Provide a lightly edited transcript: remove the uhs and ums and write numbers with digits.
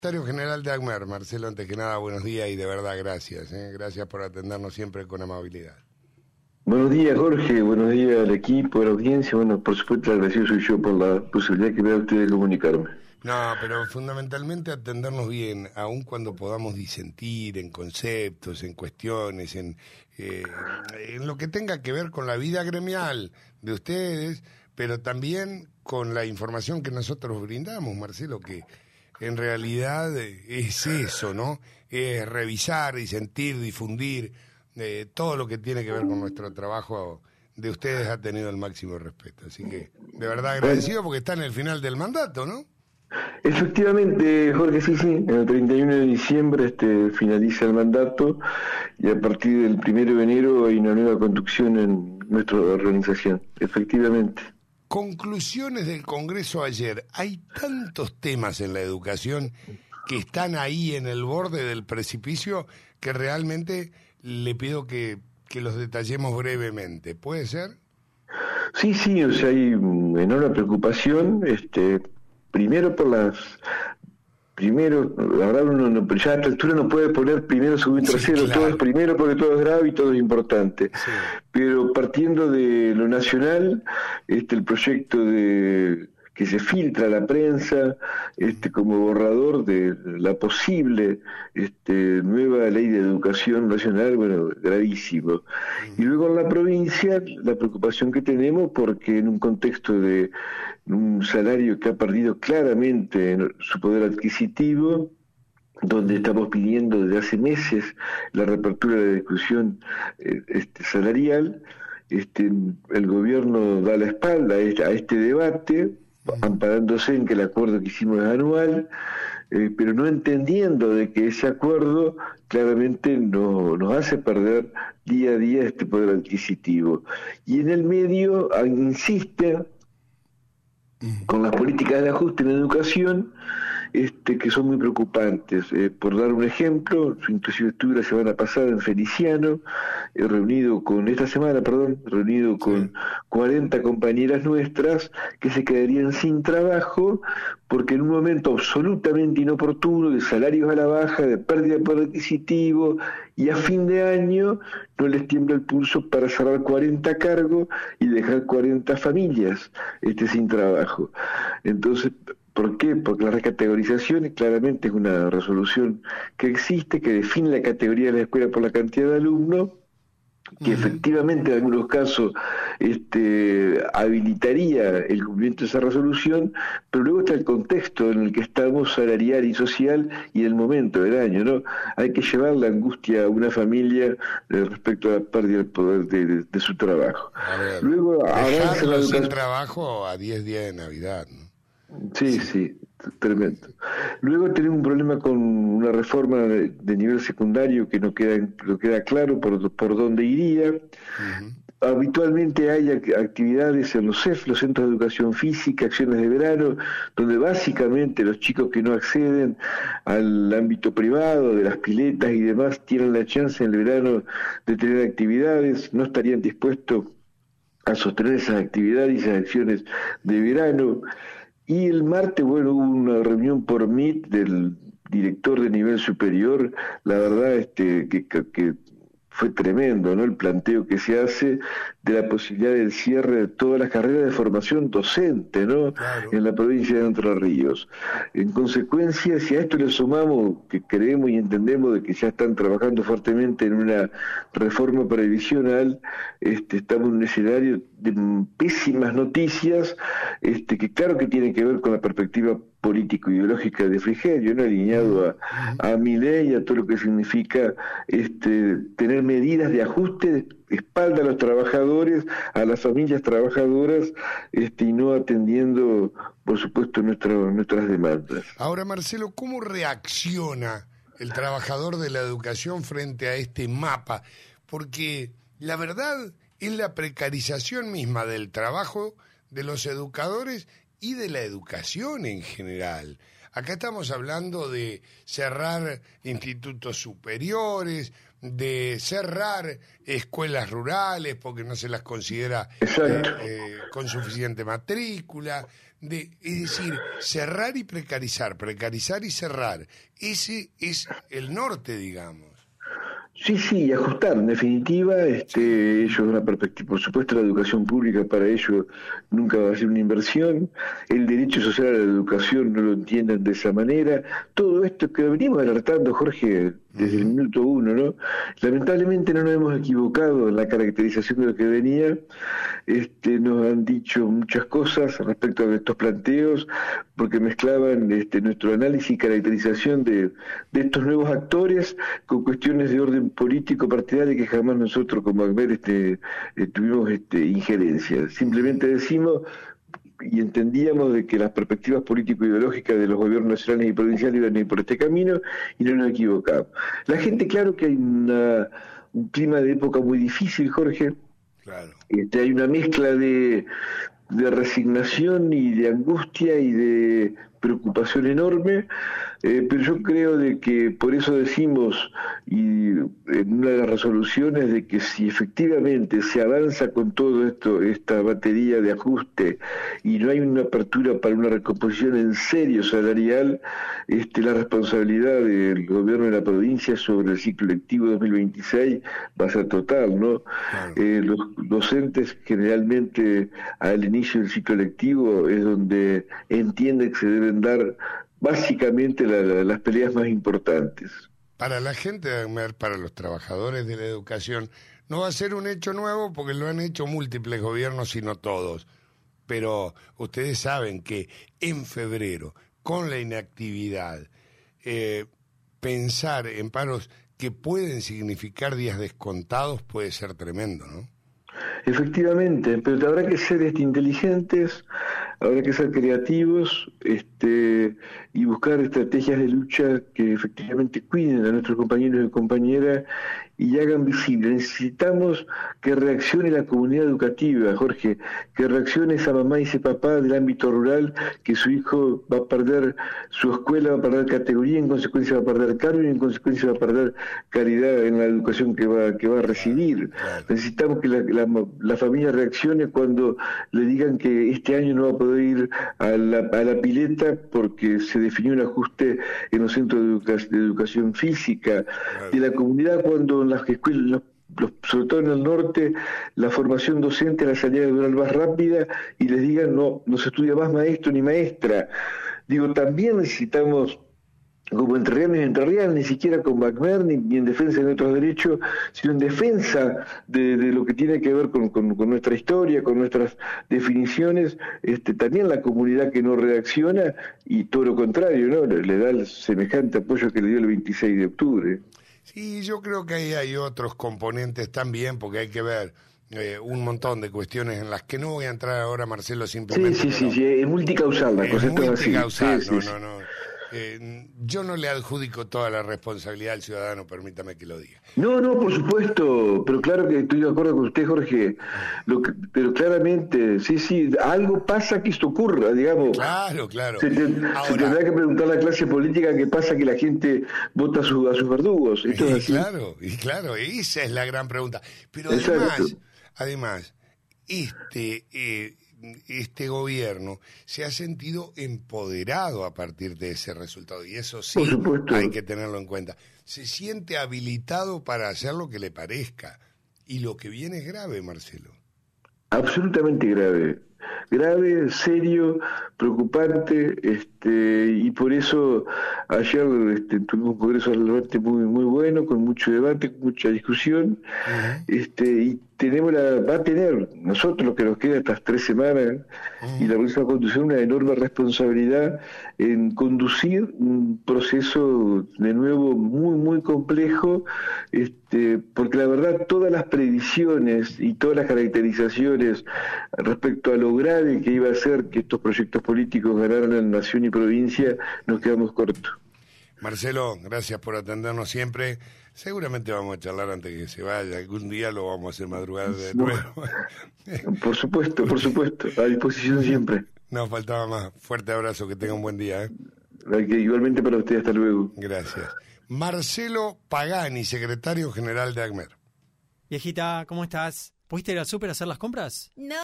Secretario General de ACMER, Marcelo, antes que nada, buenos días y de verdad gracias. Gracias por atendernos siempre con amabilidad. Buenos días, Jorge. Buenos días al equipo, a la audiencia. Bueno, por supuesto, agradecido soy yo por la posibilidad que me da usted de comunicarme. No, pero fundamentalmente atendernos bien, aun cuando podamos disentir en conceptos, en cuestiones, en lo que tenga que ver con la vida gremial de ustedes, pero también con la información que nosotros brindamos, Marcelo, que en realidad es eso, ¿no? Es revisar, disentir, difundir, todo lo que tiene que ver con nuestro trabajo de ustedes ha tenido el máximo respeto. Así que, de verdad agradecido porque está en el final del mandato, ¿no? Efectivamente, Jorge, sí, el 31 de diciembre finaliza el mandato y a partir del 1 de enero hay una nueva conducción en nuestra organización, efectivamente. Conclusiones del Congreso ayer. Hay tantos temas en la educación que están ahí en el borde del precipicio que realmente le pido que los detallemos brevemente. ¿Puede ser? Sí, o sea, hay enorme preocupación, primero la verdad ya a esta altura no puede poner primero, segundo y tercero, claro. Todo es primero porque todo es grave y todo es importante. Sí. Pero partiendo de lo nacional, el proyecto que se filtra a la prensa, como borrador de la posible nueva ley de educación nacional, bueno, gravísimo. Y luego en la provincia, la preocupación que tenemos porque en un contexto de un salario que ha perdido claramente su poder adquisitivo, donde estamos pidiendo desde hace meses la reapertura de la discusión salarial, el gobierno da la espalda a este debate, amparándose en que el acuerdo que hicimos es anual, pero no entendiendo de que ese acuerdo claramente nos hace perder día a día este poder adquisitivo. Y en el medio insiste con las políticas de ajuste en la educación, que son muy preocupantes. Por dar un ejemplo, inclusive estuve la semana pasada en Feliciano, reunido con 40 compañeras nuestras que se quedarían sin trabajo porque en un momento absolutamente inoportuno, de salarios a la baja, de pérdida de poder adquisitivo, y a fin de año no les tiembla el pulso para cerrar 40 cargos y dejar 40 familias sin trabajo. Entonces, ¿por qué? Porque la recategorización claramente es una resolución que existe, que define la categoría de la escuela por la cantidad de alumnos, que efectivamente en algunos casos habilitaría el cumplimiento de esa resolución, pero luego está el contexto en el que estamos, salarial y social, y el momento del año, ¿no? Hay que llevar la angustia a una familia respecto a la pérdida del poder de su trabajo. A ver, luego dejarlo sin trabajo a 10 días de Navidad, ¿no? Sí, tremendo. Luego tenemos un problema con una reforma de nivel secundario que no queda claro por dónde iría. Habitualmente hay actividades en los CEF, los Centros de Educación Física, acciones de verano, donde básicamente los chicos que no acceden al ámbito privado, de las piletas y demás, tienen la chance en el verano de tener actividades, no estarían dispuestos a sostener esas actividades y esas acciones de verano. Y el martes, hubo una reunión por Meet del director de nivel superior, la verdad que fue tremendo, ¿no? El planteo que se hace de la posibilidad del cierre de todas las carreras de formación docente, ¿no? Claro. En la provincia de Entre Ríos. En consecuencia, si a esto le sumamos que creemos y entendemos de que ya están trabajando fuertemente en una reforma previsional, estamos en un escenario de pésimas noticias, que claro que tiene que ver con la perspectiva político-ideológica de Frigerio, ¿no? Alineado a Milei y a todo lo que significa tener medidas de ajuste de espalda a los trabajadores, a las familias trabajadoras, y no atendiendo, por supuesto, nuestras demandas. Ahora, Marcelo, ¿cómo reacciona el trabajador de la educación frente a este mapa? Porque la verdad es la precarización misma del trabajo de los educadores y de la educación en general. Acá estamos hablando de cerrar institutos superiores, de cerrar escuelas rurales porque no se las considera con suficiente matrícula, es decir, cerrar y precarizar, precarizar y cerrar. Ese es el norte, digamos. Sí, y ajustar, en definitiva, ellos una perspectiva, por supuesto la educación pública para ellos nunca va a ser una inversión, el derecho social a la educación no lo entienden de esa manera, todo esto que venimos alertando, Jorge, desde el minuto uno, ¿no? Lamentablemente no nos hemos equivocado en la caracterización de lo que venía, nos han dicho muchas cosas respecto a estos planteos, porque mezclaban nuestro análisis y caracterización de estos nuevos actores con cuestiones de orden político partidario que jamás nosotros como ACMER tuvimos injerencia. Simplemente decimos y entendíamos de que las perspectivas político-ideológicas de los gobiernos nacionales y provinciales iban a ir por este camino y no nos equivocamos. La gente, claro que hay un clima de época muy difícil, Jorge. Claro. Hay una mezcla de resignación y de angustia y de preocupación enorme, pero yo creo de que por eso decimos, y en una de las resoluciones, de que si efectivamente se avanza con todo esto, esta batería de ajuste, y no hay una apertura para una recomposición en serio salarial, la responsabilidad del gobierno de la provincia sobre el ciclo lectivo 2026 va a ser total, ¿no? Claro. Los docentes generalmente al inicio del ciclo lectivo es donde entienden que se deben dar básicamente las peleas más importantes. Para la gente de ACMER, para los trabajadores de la educación, no va a ser un hecho nuevo porque lo han hecho múltiples gobiernos y no todos. Pero ustedes saben que en febrero, con la inactividad, pensar en paros que pueden significar días descontados puede ser tremendo, ¿no? Efectivamente, pero habrá que ser inteligentes, habrá que ser creativos y buscar estrategias de lucha que efectivamente cuiden a nuestros compañeros y compañeras y hagan visible. Necesitamos que reaccione la comunidad educativa, Jorge, que reaccione esa mamá y ese papá del ámbito rural, que su hijo va a perder su escuela, va a perder categoría, en consecuencia va a perder cargo y en consecuencia va a perder calidad en la educación que va a recibir. Necesitamos que la familia reaccione cuando le digan que este año no va a poder ir a la pileta porque se definió un ajuste en los centros de educación física, de la comunidad cuando en las escuelas, sobre todo en el norte, la formación docente, la salida laboral más rápida y les digan no se estudia más maestro ni maestra. Digo, también necesitamos, como entrerrianos, ni siquiera con ACMER, ni en defensa de nuestros derechos, sino en defensa de lo que tiene que ver con nuestra historia, con nuestras definiciones, también la comunidad que no reacciona y todo lo contrario, ¿no? Le da el semejante apoyo que le dio el 26 de octubre. Sí, yo creo que ahí hay otros componentes también, porque hay que ver un montón de cuestiones en las que no voy a entrar ahora, Marcelo, simplemente. Sí, es multicausal la cosa. Es multicausal, no. Yo no le adjudico toda la responsabilidad al ciudadano, permítame que lo diga. No, por supuesto, pero claro que estoy de acuerdo con usted, Jorge, pero claramente, sí, algo pasa que esto ocurra, digamos. Claro. Se tendrá que preguntar a la clase política qué pasa que la gente vota a sus verdugos. Esto es así. Claro, esa es la gran pregunta. Pero además, este gobierno se ha sentido empoderado a partir de ese resultado y eso sí hay que tenerlo en cuenta. Se siente habilitado para hacer lo que le parezca y lo que viene es grave, Marcelo. Absolutamente grave, serio, preocupante, y por eso ayer tuvimos un congreso realmente muy bueno, con mucho debate, con mucha discusión, y va a tener nosotros lo que nos queda estas 3 semanas y la próxima conducción una enorme responsabilidad en conducir un proceso de nuevo muy complejo, porque la verdad todas las predicciones y todas las caracterizaciones respecto a lo grave que iba a ser que estos proyectos políticos ganaran en nación y provincia, nos quedamos cortos. Marcelo, gracias por atendernos siempre. Seguramente vamos a charlar antes que se vaya. Algún día lo vamos a hacer madrugar de nuevo. Por supuesto. A disposición siempre. No faltaba más. Fuerte abrazo. Que tenga un buen día. Igualmente para usted. Hasta luego. Gracias. Marcelo Pagani, secretario general de ACMER. Viejita, ¿cómo estás? ¿Pudiste ir al súper a hacer las compras? No.